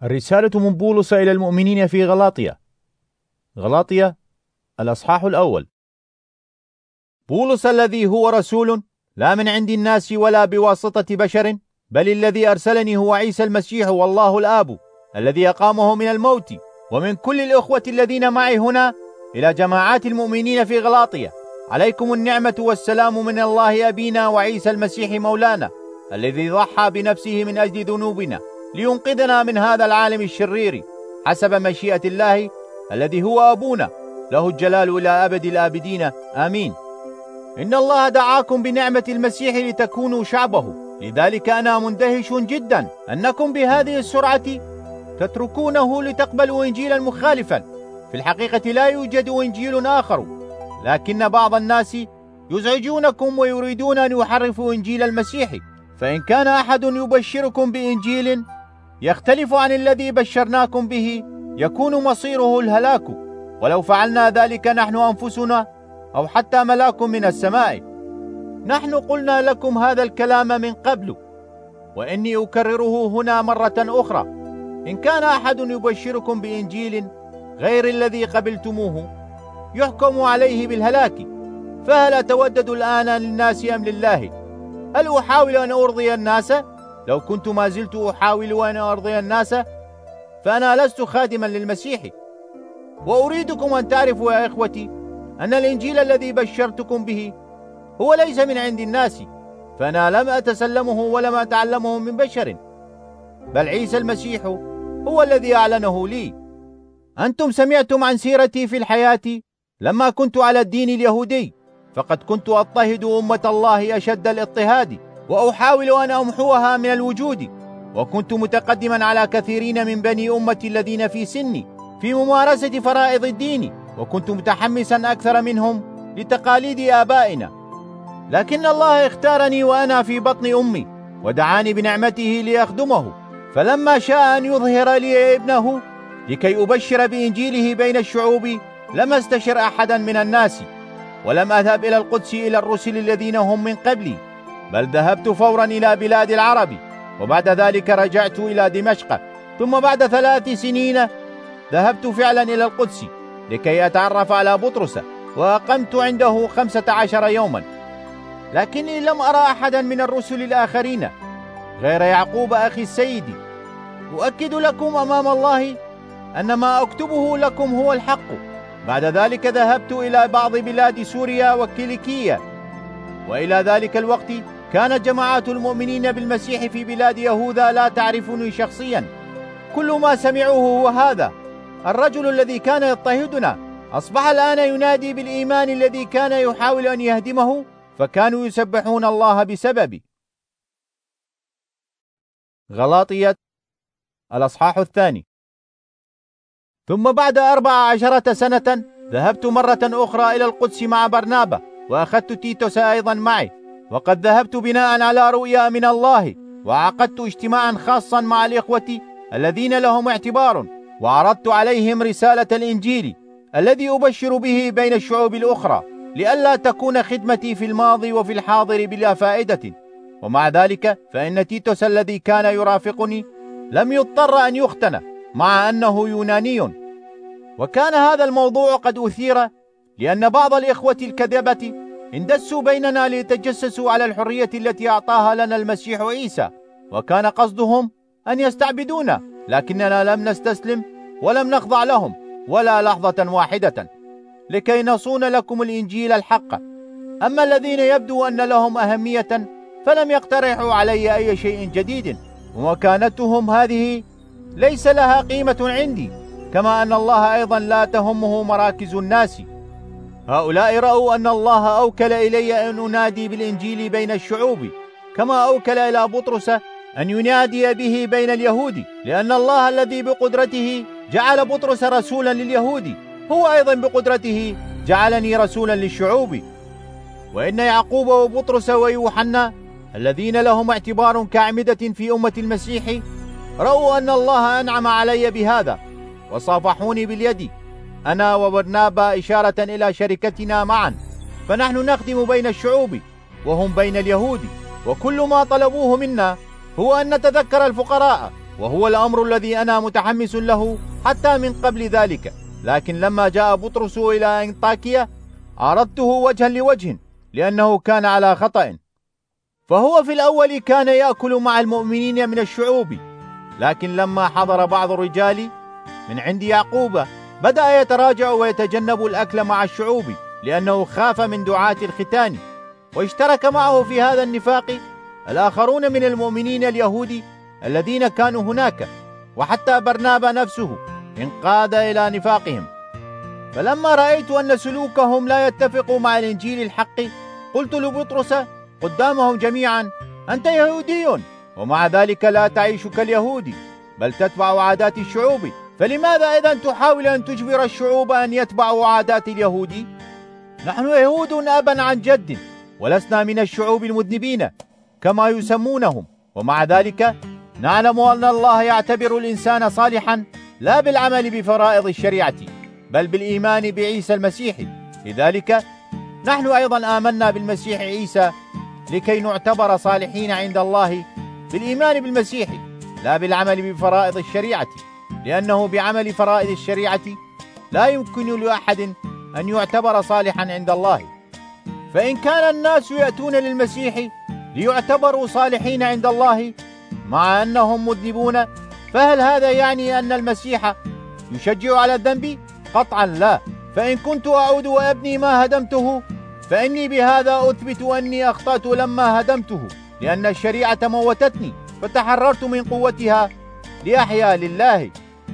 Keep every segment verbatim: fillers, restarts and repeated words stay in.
الرسالة من بولس إلى المؤمنين في غلاطيا. غلاطيا الأصحاح الأول. بولس الذي هو رسول لا من عند الناس ولا بواسطة بشر، بل الذي أرسلني هو عيسى المسيح والله الآب الذي أقامه من الموت، ومن كل الأخوة الذين معي هنا إلى جماعات المؤمنين في غلاطيا، عليكم النعمة والسلام من الله أبينا وعيسى المسيح مولانا، الذي ضحى بنفسه من أجل ذنوبنا لينقذنا من هذا العالم الشرير، حسب مشيئة الله الذي هو أبونا، له الجلال إلى أبد الآبدين آمين. إن الله دعاكم بنعمة المسيح لتكونوا شعبه، لذلك أنا مندهش جدا أنكم بهذه السرعة تتركونه لتقبلوا إنجيلا مخالفا. في الحقيقة لا يوجد إنجيل آخر، لكن بعض الناس يزعجونكم ويريدون أن يحرفوا إنجيل المسيح. فإن كان أحد يبشركم بإنجيل يختلف عن الذي بشرناكم به، يكون مصيره الهلاك، ولو فعلنا ذلك نحن أنفسنا أو حتى ملاك من السماء. نحن قلنا لكم هذا الكلام من قبل، وإني أكرره هنا مرة أخرى: إن كان أحد يبشركم بإنجيل غير الذي قبلتموه يحكم عليه بالهلاك. فهل أتودد الآن للناس أم لله؟ هل أحاول أن أرضي الناس؟ لو كنت ما زلت أحاول أن أرضي الناس فأنا لست خادما للمسيح. وأريدكم أن تعرفوا يا إخوتي أن الإنجيل الذي بشرتكم به هو ليس من عند الناس، فأنا لم أتسلمه ولم أتعلمه من بشر، بل عيسى المسيح هو الذي أعلنه لي. أنتم سمعتم عن سيرتي في الحياة لما كنت على الدين اليهودي، فقد كنت أضطهد أمة الله أشد الاضطهاد، وأحاول أن أمحوها من الوجود، وكنت متقدما على كثيرين من بني أمتي الذين في سني في ممارسة فرائض الدين، وكنت متحمسا أكثر منهم لتقاليد آبائنا. لكن الله اختارني وأنا في بطن أمي، ودعاني بنعمته لأخدمه، فلما شاء أن يظهر لي ابنه لكي أبشر بإنجيله بين الشعوب، لم أستشر أحدا من الناس، ولم أذهب إلى القدس إلى الرسل الذين هم من قبلي، بل ذهبت فورا إلى بلاد العرب، وبعد ذلك رجعت إلى دمشق. ثم بعد ثلاث سنين ذهبت فعلا إلى القدس لكي أتعرف على بطرس، وأقمت عنده خمسة عشر يوما، لكني لم أرى أحدا من الرسل الآخرين غير يعقوب أخي السيد. أؤكد لكم أمام الله أن ما أكتبه لكم هو الحق. بعد ذلك ذهبت إلى بعض بلاد سوريا وكيليكية، وإلى ذلك الوقت كانت جماعات المؤمنين بالمسيح في بلاد يهوذا لا تعرفني شخصيا. كل ما سمعوه هو هذا: الرجل الذي كان يضطهدنا أصبح الآن ينادي بالإيمان الذي كان يحاول أن يهدمه، فكانوا يسبحون الله بسببي. غلاطية الأصحاح الثاني. ثم بعد أربع عشرة سنة ذهبت مرة أخرى إلى القدس مع برنابا، وأخذت تيتوس أيضا معي، وقد ذهبت بناء على رؤيا من الله، وعقدت اجتماعا خاصا مع الإخوة الذين لهم اعتبار، وعرضت عليهم رسالة الإنجيل الذي أبشر به بين الشعوب الأخرى، لئلا تكون خدمتي في الماضي وفي الحاضر بلا فائدة. ومع ذلك فإن تيتوس الذي كان يرافقني لم يضطر أن يختن، مع أنه يوناني. وكان هذا الموضوع قد أثير لأن بعض الإخوة الكذبة اندسوا بيننا ليتجسسوا على الحرية التي أعطاها لنا المسيح عيسى، وكان قصدهم أن يستعبدونا، لكننا لم نستسلم ولم نخضع لهم ولا لحظة واحدة، لكي نصون لكم الإنجيل الحق. أما الذين يبدو أن لهم أهمية فلم يقترحوا علي أي شيء جديد، ومكانتهم هذه ليس لها قيمة عندي، كما أن الله أيضا لا تهمه مراكز الناس. هؤلاء رأوا أن الله أوكل إلي أن أنادي بالإنجيل بين الشعوب، كما أوكل إلى بطرس أن ينادي به بين اليهود، لأن الله الذي بقدرته جعل بطرس رسولا لليهود هو أيضا بقدرته جعلني رسولا للشعوب. وإن يعقوب وبطرس ويوحنا الذين لهم اعتبار كأعمدة في أمة المسيح رأوا أن الله أنعم علي بهذا، وصافحوني باليد أنا وبرنابا، إشارة إلى شركتنا معا، فنحن نخدم بين الشعوب وهم بين اليهود، وكل ما طلبوه منا هو أن نتذكر الفقراء وهو الأمر الذي أنا متحمس له حتى من قبل ذلك. لكن لما جاء بطرس إلى أنطاكيا عرضته وجها لوجه، لأنه كان على خطأ. فهو في الأول كان يأكل مع المؤمنين من الشعوب، لكن لما حضر بعض الرجال من عند يعقوب بدأ يتراجع ويتجنب الأكل مع الشعوب، لأنه خاف من دعاة الختان. واشترك معه في هذا النفاق الآخرون من المؤمنين اليهود الذين كانوا هناك، وحتى برنابا نفسه انقاد إلى نفاقهم. فلما رأيت أن سلوكهم لا يتفق مع الإنجيل الحق قلت لبطرس قدامهم جميعا: أنت يهودي ومع ذلك لا تعيش كاليهود، بل تتبع عادات الشعوب، فلماذا إذن تحاول أن تجبر الشعوب أن يتبعوا عادات اليهود؟ نحن يهود أبا عن جد، ولسنا من الشعوب المذنبين كما يسمونهم، ومع ذلك نعلم أن الله يعتبر الإنسان صالحا لا بالعمل بفرائض الشريعة بل بالإيمان بعيسى المسيح. لذلك نحن أيضا آمنا بالمسيح عيسى لكي نعتبر صالحين عند الله بالإيمان بالمسيح لا بالعمل بفرائض الشريعة، لأنه بعمل فرائض الشريعة لا يمكن لأحد أن يعتبر صالحا عند الله. فإن كان الناس يأتون للمسيح ليعتبروا صالحين عند الله مع أنهم مذنبون، فهل هذا يعني أن المسيح يشجع على الذنب؟ قطعا لا. فإن كنت أعود وأبني ما هدمته فإني بهذا أثبت أني أخطأت لما هدمته، لأن الشريعة موتتني فتحررت من قوتها لأحيا لله.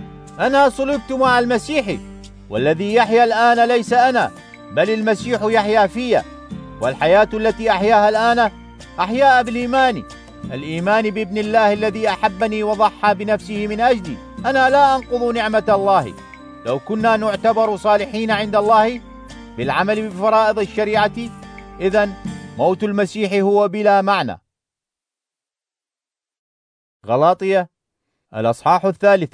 أنا صلبت مع المسيح، والذي يحيا الآن ليس أنا بل المسيح يحيا فيا، والحياة التي أحياها الآن أحياها بالإيمان الإيمان بابن الله الذي أحبني وضحى بنفسه من أجلي. أنا لا أنقض نعمة الله. لو كنا نعتبر صالحين عند الله بالعمل بفرائض الشريعة إذن موت المسيح هو بلا معنى. غلاطية الأصحاح الثالث.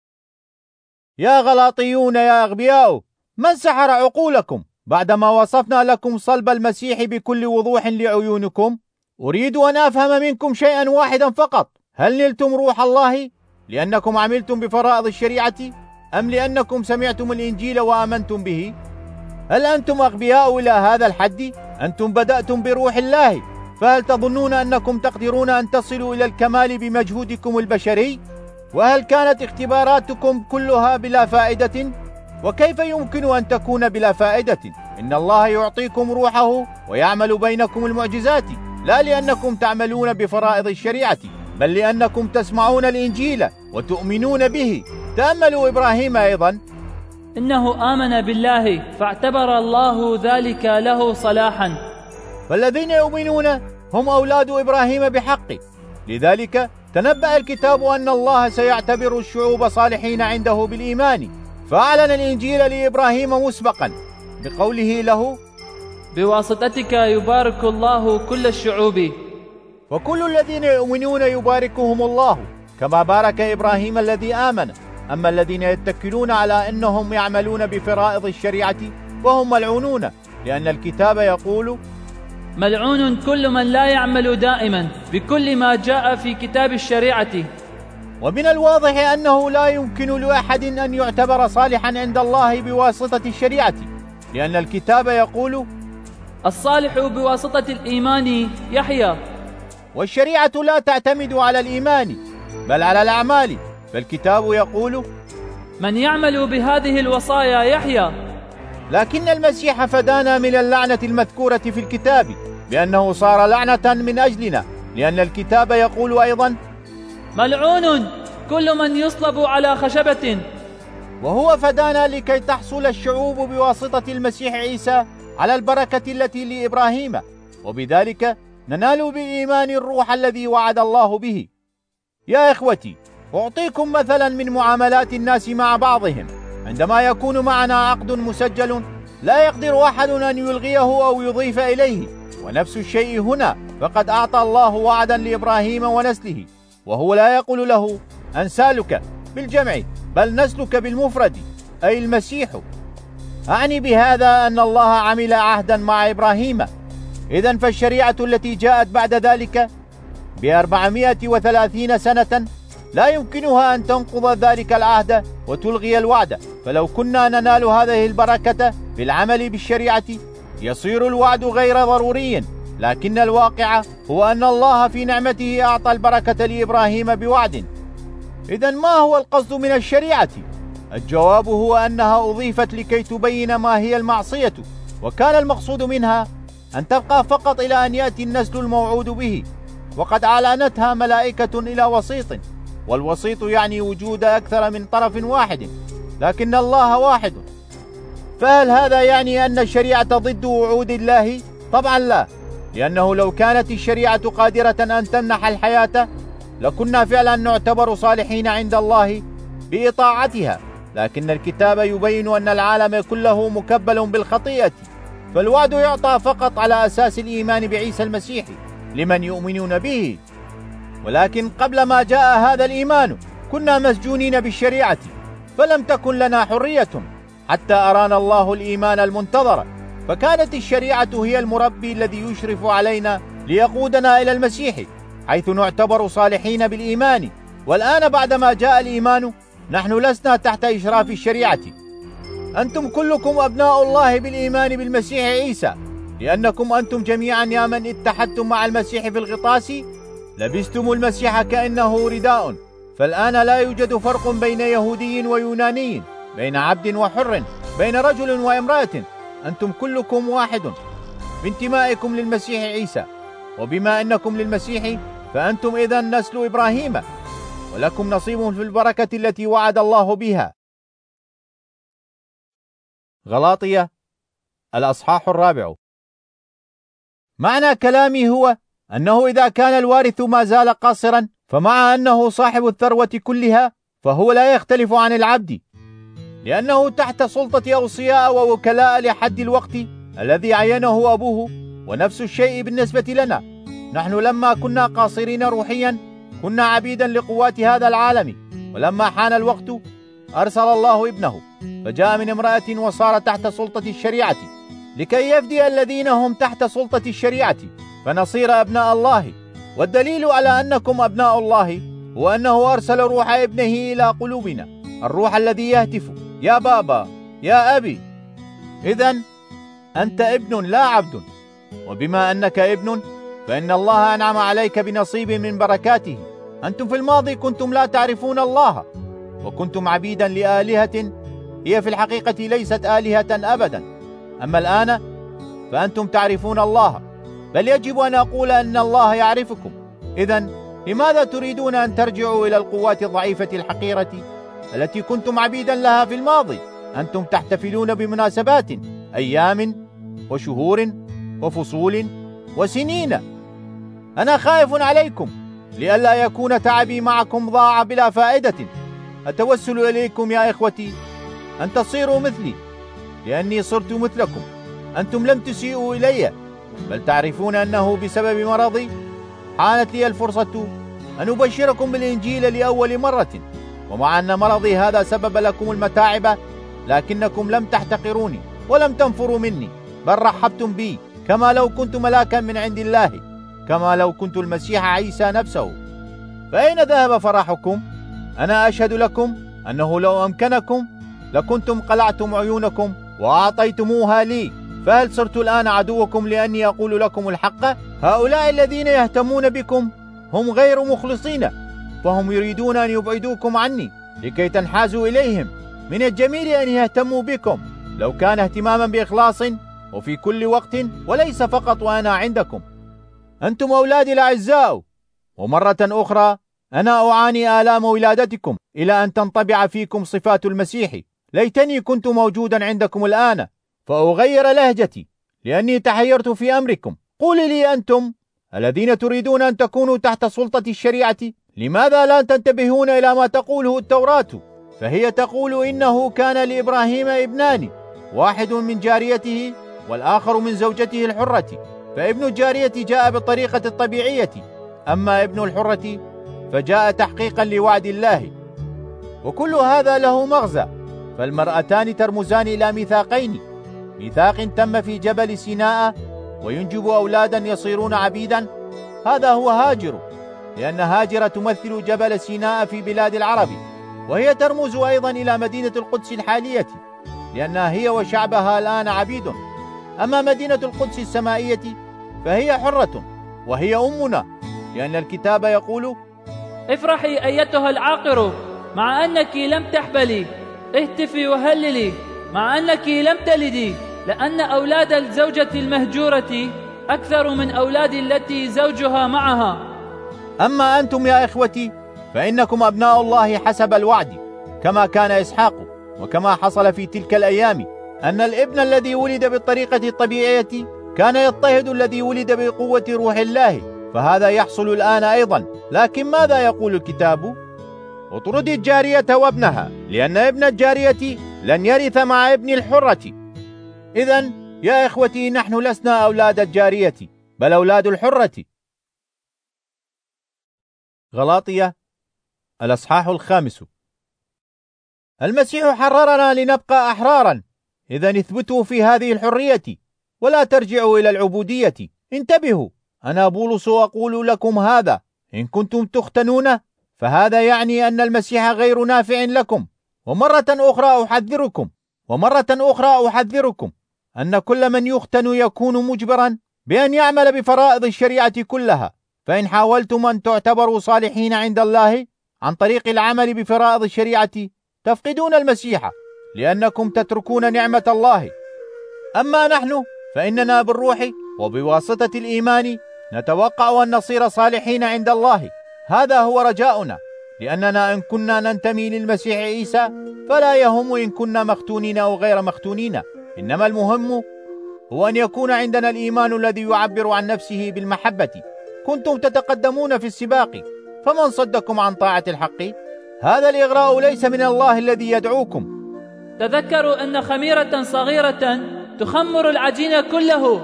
يا غلاطيون يا أغبياء، من سحر عقولكم بعدما وصفنا لكم صلب المسيح بكل وضوح لعيونكم؟ أريد أن أفهم منكم شيئا واحدا فقط: هل نلتم روح الله لأنكم عملتم بفرائض الشريعة أم لأنكم سمعتم الإنجيل وآمنتم به؟ هل أنتم أغبياء إلى هذا الحد؟ أنتم بدأتم بروح الله، فهل تظنون أنكم تقدرون أن تصلوا إلى الكمال بمجهودكم البشري؟ وهل كانت اختباراتكم كلها بلا فائدة؟ وكيف يمكن أن تكون بلا فائدة؟ إن الله يعطيكم روحه ويعمل بينكم المعجزات، لا لأنكم تعملون بفرائض الشريعة بل لأنكم تسمعون الإنجيل وتؤمنون به. تأملوا إبراهيم أيضا: إنه آمن بالله فاعتبر الله ذلك له صلاحا. فالذين يؤمنون هم أولاد إبراهيم بحق. لذلك تنبأ الكتاب أن الله سيعتبر الشعوب صالحين عنده بالإيمان، فأعلن الإنجيل لإبراهيم مسبقا بقوله له: بواسطتك يبارك الله كل الشعوب. وكل الذين يؤمنون يباركهم الله كما بارك إبراهيم الذي آمن. أما الذين يتكلون على أنهم يعملون بفرائض الشريعة وهم ملعونون، لأن الكتاب يقول: ملعون كل من لا يعمل دائما بكل ما جاء في كتاب الشريعة. ومن الواضح أنه لا يمكن لأحد أن يعتبر صالحا عند الله بواسطة الشريعة، لأن الكتاب يقول: الصالح بواسطة الإيمان يحيى. والشريعة لا تعتمد على الإيمان بل على الأعمال، فالكتاب يقول: من يعمل بهذه الوصايا يحيى. لكن المسيح فدانا من اللعنة المذكورة في الكتاب بأنه صار لعنة من أجلنا، لأن الكتاب يقول أيضا: ملعون كل من يصلب على خشبة. وهو فدانا لكي تحصل الشعوب بواسطة المسيح عيسى على البركة التي لإبراهيم، وبذلك ننال بالإيمان الروح الذي وعد الله به. يا إخوتي، أعطيكم مثلا من معاملات الناس مع بعضهم. عندما يكون معنا عقد مسجل لا يقدر أحد أن يلغيه أو يضيف إليه، ونفس الشيء هنا، فقد أعطى الله وعدا لإبراهيم ونسله، وهو لا يقول له أنسالك بالجمع بل نسلك بالمفرد، أي المسيح. أعني بهذا أن الله عمل عهدا مع إبراهيم. إذن فالشريعة التي جاءت بعد ذلك بأربعمائة وثلاثين سنة لا يمكنها أن تنقض ذلك العهد وتلغي الوعد، فلو كنا ننال هذه البركة بالعمل بالشريعة يصير الوعد غير ضروري، لكن الواقع هو أن الله في نعمته أعطى البركة لإبراهيم بوعد. إذن ما هو القصد من الشريعة؟ الجواب هو أنها أضيفت لكي تبين ما هي المعصية، وكان المقصود منها أن تبقى فقط إلى أن يأتي النسل الموعود به، وقد أعلنتها ملائكة إلى وسيط، والوسيط يعني وجود أكثر من طرف واحد، لكن الله واحد. فهل هذا يعني أن الشريعة ضد وعود الله؟ طبعا لا، لأنه لو كانت الشريعة قادرة أن تمنح الحياة لكنا فعلا نعتبر صالحين عند الله بإطاعتها، لكن الكتاب يبين أن العالم كله مكبل بالخطيئة، فالوعد يعطى فقط على أساس الإيمان بعيسى المسيح لمن يؤمنون به. ولكن قبل ما جاء هذا الإيمان كنا مسجونين بالشريعة، فلم تكن لنا حرية حتى أرانا الله الإيمان المنتظر، فكانت الشريعة هي المربي الذي يشرف علينا ليقودنا إلى المسيح، حيث نعتبر صالحين بالإيمان. والآن بعدما جاء الإيمان نحن لسنا تحت إشراف الشريعة. أنتم كلكم أبناء الله بالإيمان بالمسيح عيسى، لأنكم أنتم جميعا يا من اتحدتم مع المسيح في الغطاس لبستم المسيح كأنه رداء. فالآن لا يوجد فرق بين يهودي ويوناني، بين عبد وحر، بين رجل وامرأة، أنتم كلكم واحد بانتمائكم للمسيح عيسى، وبما أنكم للمسيح فأنتم إذن نسل إبراهيم، ولكم نصيب في البركة التي وعد الله بها. غلاطية الأصحاح الرابع. معنى كلامي هو أنه إذا كان الوارث ما زال قاصرا، فمع أنه صاحب الثروة كلها فهو لا يختلف عن العبد، لأنه تحت سلطة أوصياء ووكلاء لحد الوقت الذي عينه أبوه، ونفس الشيء بالنسبة لنا. نحن لما كنا قاصرين روحيا كنا عبيدا لقوات هذا العالم، ولما حان الوقت أرسل الله ابنه فجاء من امرأة وصار تحت سلطة الشريعة لكي يفدي الذين هم تحت سلطة الشريعة فنصير أبناء الله. والدليل على أنكم أبناء الله هو أنه أرسل روح ابنه إلى قلوبنا، الروح الذي يهتف يا بابا يا أبي. إذن أنت ابن لا عبد، وبما أنك ابن فإن الله أنعم عليك بنصيب من بركاته. أنتم في الماضي كنتم لا تعرفون الله، وكنتم عبيدا لآلهة هي في الحقيقة ليست آلهة أبدا، أما الآن فأنتم تعرفون الله، بل يجب أن أقول أن الله يعرفكم. إذن لماذا تريدون أن ترجعوا إلى القوات الضعيفة الحقيرة التي كنتم عبيدا لها في الماضي؟ أنتم تحتفلون بمناسبات، أيام وشهور وفصول وسنين. أنا خائف عليكم لئلا يكون تعبي معكم ضاع بلا فائدة. أتوسل إليكم يا إخوتي أن تصيروا مثلي، لأني صرت مثلكم. أنتم لم تسيئوا إلي، بل تعرفون أنه بسبب مرضي حانت لي الفرصة أن أبشركم بالإنجيل لأول مرة، ومع أن مرضي هذا سبب لكم المتاعب، لكنكم لم تحتقروني ولم تنفروا مني، بل رحبتم بي كما لو كنت ملاكا من عند الله، كما لو كنت المسيح عيسى نفسه. فأين ذهب فرحكم؟ أنا أشهد لكم أنه لو أمكنكم لكنتم قلعتم عيونكم وأعطيتموها لي. فهل صرت الآن عدوكم لأني أقول لكم الحق؟ هؤلاء الذين يهتمون بكم هم غير مخلصين، فهم يريدون أن يبعدوكم عني لكي تنحازوا إليهم. من الجميل أن يهتموا بكم لو كان اهتماما بإخلاص وفي كل وقت، وليس فقط وأنا عندكم. أنتم أولادي الأعزاء، ومرة أخرى أنا أعاني آلام ولادتكم إلى أن تنطبع فيكم صفات المسيح. ليتني كنت موجودا عندكم الآن فأغير لهجتي، لأني تحيرت في أمركم. قولوا لي أنتم الذين تريدون أن تكونوا تحت سلطة الشريعة، لماذا لا تنتبهون إلى ما تقوله التوراة؟ فهي تقول إنه كان لإبراهيم ابنان، واحد من جاريته والآخر من زوجته الحرة، فابن الجارية جاء بالطريقة الطبيعية، أما ابن الحرة فجاء تحقيقا لوعد الله. وكل هذا له مغزى، فالمرأتان ترمزان إلى ميثاقين، ميثاق تم في جبل سيناء وينجب أولادا يصيرون عبيدا، هذا هو هاجر، لأن هاجر تمثل جبل سيناء في بلاد العرب، وهي ترمز أيضا إلى مدينة القدس الحالية، لأنها هي وشعبها الآن عبيد. أما مدينة القدس السمائية فهي حرة، وهي أمنا، لأن الكتاب يقول: افرحي أيتها العاقر مع أنك لم تحبلي، اهتفي وهللي مع أنك لم تلدي، لأن أولاد الزوجة المهجورة أكثر من أولاد التي زوجها معها. أما أنتم يا إخوتي فإنكم أبناء الله حسب الوعد، كما كان إسحاق، وكما حصل في تلك الأيام أن الابن الذي ولد بالطريقة الطبيعية كان يضطهد الذي ولد بقوة روح الله، فهذا يحصل الآن أيضا. لكن ماذا يقول الكتاب؟ اطرد الجارية وابنها، لأن ابن الجارية لن يرث مع ابن الحرة. إذن يا إخوتي نحن لسنا أولاد الجارية، بل أولاد الحرة. غلاطية الأصحاح الخامس. المسيح حررنا لنبقى أحرارا، إذن اثبتوا في هذه الحرية ولا ترجعوا إلى العبودية. انتبهوا، أنا بولس أقول لكم هذا: إن كنتم تختنون فهذا يعني أن المسيح غير نافع لكم. ومرة أخرى أحذركم ومرة أخرى أحذركم أن كل من يختن يكون مجبرا بأن يعمل بفرائض الشريعة كلها. فإن حاولتم أن تعتبروا صالحين عند الله عن طريق العمل بفرائض الشريعة تفقدون المسيح، لأنكم تتركون نعمة الله. أما نحن فإننا بالروح وبواسطة الإيمان نتوقع أن نصير صالحين عند الله. هذا هو رجاؤنا، لأننا إن كنا ننتمي للمسيح عيسى فلا يهم إن كنا مختونين أو غير مختونين، إنما المهم هو أن يكون عندنا الإيمان الذي يعبر عن نفسه بالمحبة. كنتم تتقدمون في السباق، فمن صدكم عن طاعة الحق؟ هذا الإغراء ليس من الله الذي يدعوكم. تذكروا أن خميرة صغيرة تخمر العجين كله.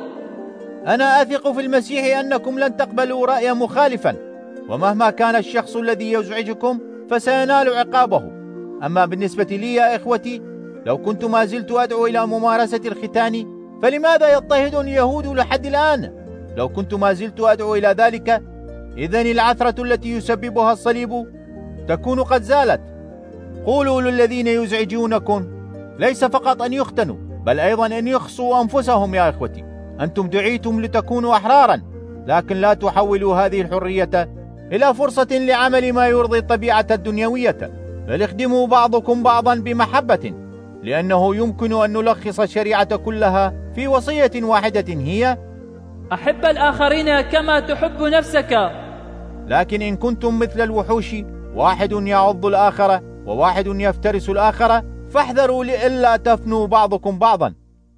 أنا أثق في المسيح أنكم لن تقبلوا رأيا مخالفا، ومهما كان الشخص الذي يزعجكم فسينال عقابه. أما بالنسبة لي يا إخوتي، لو كنت ما زلت أدعو إلى ممارسة الختان فلماذا يضطهدني اليهود لحد الآن؟ لو كنت ما زلت أدعو إلى ذلك إذن العثرة التي يسببها الصليب تكون قد زالت. قولوا للذين يزعجونكم ليس فقط أن يختنوا، بل أيضا أن يخصوا أنفسهم. يا إخوتي، أنتم دعيتم لتكونوا أحرارا، لكن لا تحولوا هذه الحرية إلى فرصة لعمل ما يرضي الطبيعة الدنيوية، بل اخدموا بعضكم بعضا بمحبة، لأنه يمكن أن نلخص الشريعة كلها في وصية واحدة، هي: أحب الآخرين كما تحب نفسك. لكن إن كنتم مثل الوحوش، واحد يعض الآخر وواحد يفترس الآخر، فاحذروا لئلا تفنوا بعضكم بعضا.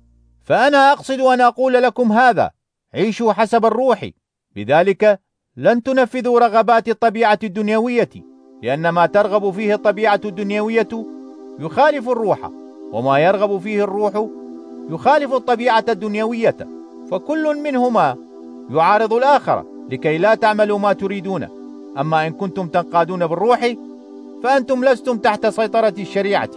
فأنا أقصد أن أقول لكم هذا: عيشوا حسب الروح، بذلك لن تنفذوا رغبات الطبيعة الدنيوية، لأن ما ترغب فيه الطبيعة الدنيوية يخالف الروح، وما يرغب فيه الروح يخالف الطبيعة الدنيوية، فكل منهما يعارض الآخر لكي لا تعملوا ما تريدون. أما إن كنتم تنقادون بالروح فأنتم لستم تحت سيطرة الشريعة.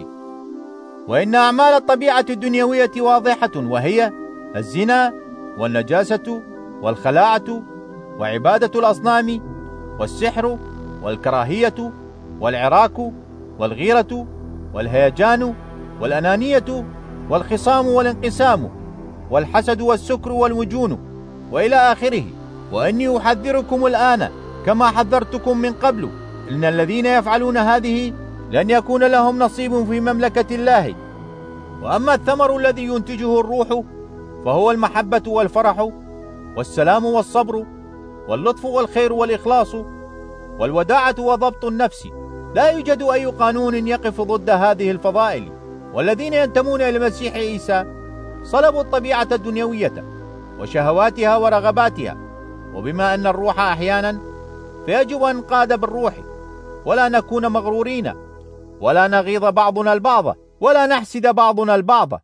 وإن أعمال الطبيعة الدنيوية واضحة، وهي الزنا والنجاسة والخلاعة وعبادة الأصنام والسحر والكراهية والعراك والغيرة والهيجان والأنانية والخصام والانقسام والحسد والسكر والمجون وإلى آخره. وإني أحذركم الآن كما حذرتكم من قبل، إن الذين يفعلون هذه لن يكون لهم نصيب في مملكة الله. وأما الثمر الذي ينتجه الروح فهو المحبة والفرح والسلام والصبر واللطف والخير والإخلاص والوداعة وضبط النفس. لا يوجد أي قانون يقف ضد هذه الفضائل. والذين ينتمون إلى المسيح عيسى صلبوا الطبيعة الدنيوية وشهواتها ورغباتها. وبما أن الروح أحيانا فيجب أن نقاد بالروح، ولا نكون مغرورين، ولا نغيظ بعضنا البعض، ولا نحسد بعضنا البعض.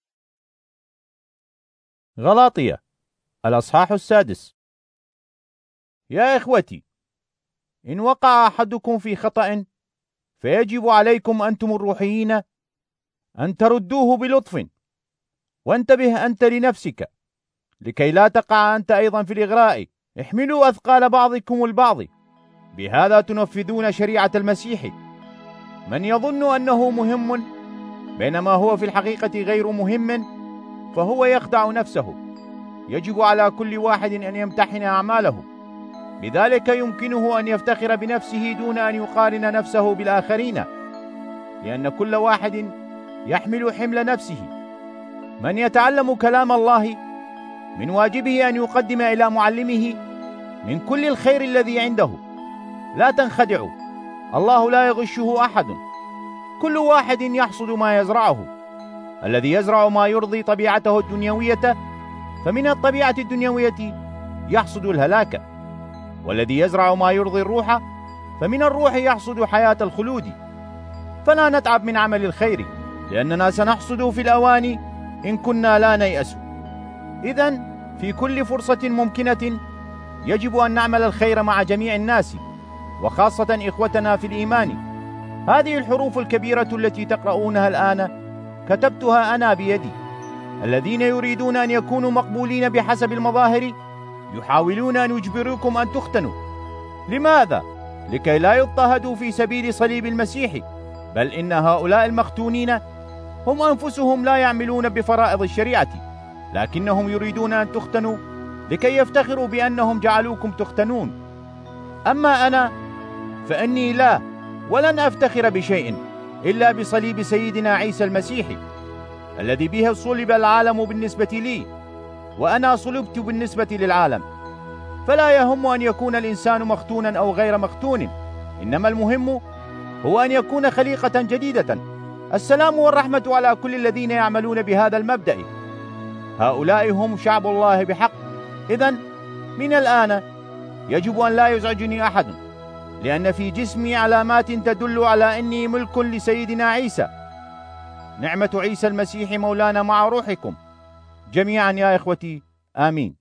غلاطية الأصحاح السادس. يا إخوتي، إن وقع أحدكم في خطأ فيجب عليكم أنتم الروحيين أن تردوه بلطف، وانتبه أنت لنفسك لكي لا تقع أنت أيضا في الإغراء. احملوا أثقال بعضكم البعض بهذا تنفذون شريعة المسيح. من يظن أنه مهم بينما هو في الحقيقة غير مهم فهو يخدع نفسه. يجب على كل واحد أن يمتحن أعماله، بذلك يمكنه أن يفتخر بنفسه دون أن يقارن نفسه بالآخرين، لأن كل واحد يحمل حمل نفسه. من يتعلم كلام الله من واجبه أن يقدم إلى معلمه من كل الخير الذي عنده. لا تنخدعوا، الله لا يغشه أحد. كل واحد يحصد ما يزرعه. الذي يزرع ما يرضي طبيعته الدنيوية فمن الطبيعة الدنيوية يحصد الهلاك، والذي يزرع ما يرضي الروح فمن الروح يحصد حياة الخلود. فلا نتعب من عمل الخير، لأننا سنحصد في الأوان إن كنا لا نيأس. إذن في كل فرصة ممكنة يجب أن نعمل الخير مع جميع الناس، وخاصة إخوتنا في الإيمان. هذه الحروف الكبيرة التي تقرؤونها الآن كتبتها أنا بيدي. الذين يريدون أن يكونوا مقبولين بحسب المظاهر يحاولون أن يجبروكم أن تختنوا. لماذا؟ لكي لا يضطهدوا في سبيل صليب المسيح، بل إن هؤلاء المختونين هم أنفسهم لا يعملون بفرائض الشريعة، لكنهم يريدون أن تختنوا لكي يفتخروا بأنهم جعلوكم تختنون. أما أنا فإني لا ولن أفتخر بشيء إلا بصليب سيدنا عيسى المسيح، الذي به صلب العالم بالنسبة لي، وأنا صلبت بالنسبة للعالم. فلا يهم أن يكون الإنسان مختونا أو غير مختون، إنما المهم هو أن يكون خليقة جديدة. السلام والرحمة على كل الذين يعملون بهذا المبدأ. هؤلاء هم شعب الله بحق. إذن من الآن يجب أن لا يزعجني أحد، لأن في جسمي علامات تدل على أني ملك لسيدنا عيسى. نعمة عيسى المسيح مولانا مع روحكم جميعا يا إخوتي، آمين.